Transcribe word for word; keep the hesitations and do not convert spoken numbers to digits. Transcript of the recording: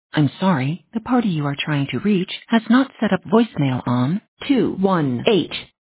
I'm sorry, the party you are trying to reach has not set up voicemail on two one eight.